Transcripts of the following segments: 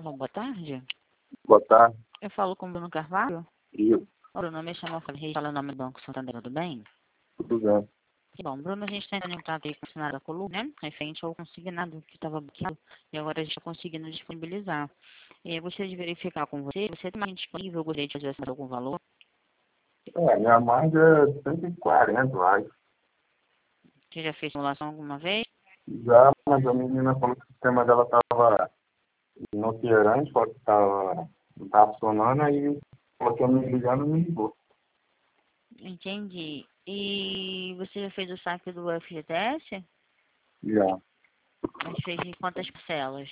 Bom, boa tarde. Boa tarde. Eu falo com o Bruno Carvalho. Isso, Bruno, me chama Fabrício, fala o nome do Banco Santander, tudo bem? tudo bem. Bom, Bruno, a gente está entrando em contato aí com o funcionário da coluna, né? Referente ao consignado que estava bloqueado e agora a gente está conseguindo disponibilizar. Eu gostaria de verificar com você, você tem mais disponível, eu gostaria de fazer algum valor? Minha margem é 140, eu acho. Você já fez simulação alguma vez? Já, mas a menina falou que o sistema dela estava inoperante, só que não estava funcionando, aí falou que ia me ligar, não me ligou. Entendi. E você já fez o saque do FGTS? Já. Mas fez de quantas parcelas?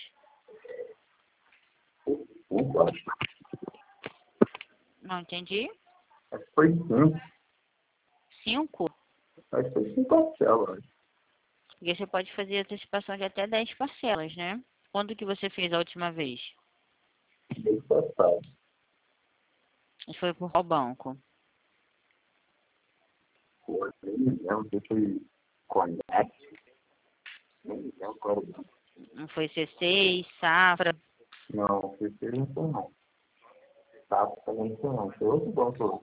Cinco, acho. Não entendi. Acho que foi 5. 5? Acho que foi 5 parcelas, acho. Porque você pode fazer antecipação de até 10 parcelas, né? Quando que você fez a última vez? Mês passado. E foi por qual banco? Pô, nem me lembro se foi Connect. Nem me lembro qual era o banco. Não foi C6, Safra? Não, esse não foi não. Tá, também não foi não. Foi outro banco.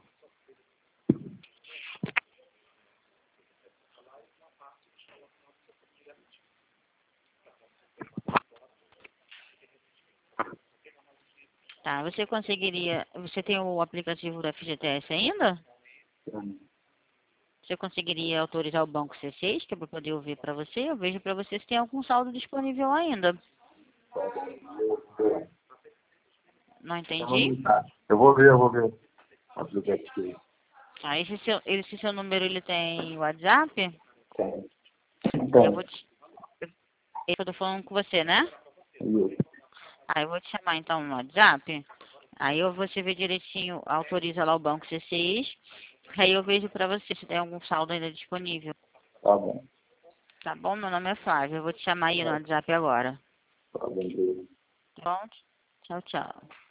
Tá, você conseguiria... Você tem o aplicativo do FGTS ainda? Você conseguiria autorizar o banco C6, que é para poder ouvir para você? Eu vejo para você se tem algum saldo disponível ainda. Não entendi? Eu vou ver. Aplicativo. Ah, esse seu número, ele tem WhatsApp? Tem. Eu vou te... Eu tô falando com você, né? Isso. Aí eu vou te chamar então no WhatsApp. Aí você vê direitinho, autoriza lá o banco C6. Aí eu vejo pra você se tem algum saldo ainda disponível. Tá bom. Tá bom? Meu nome é Flávia. Eu vou te chamar aí no WhatsApp agora. Tá bom. Tá bom? Tchau, tchau.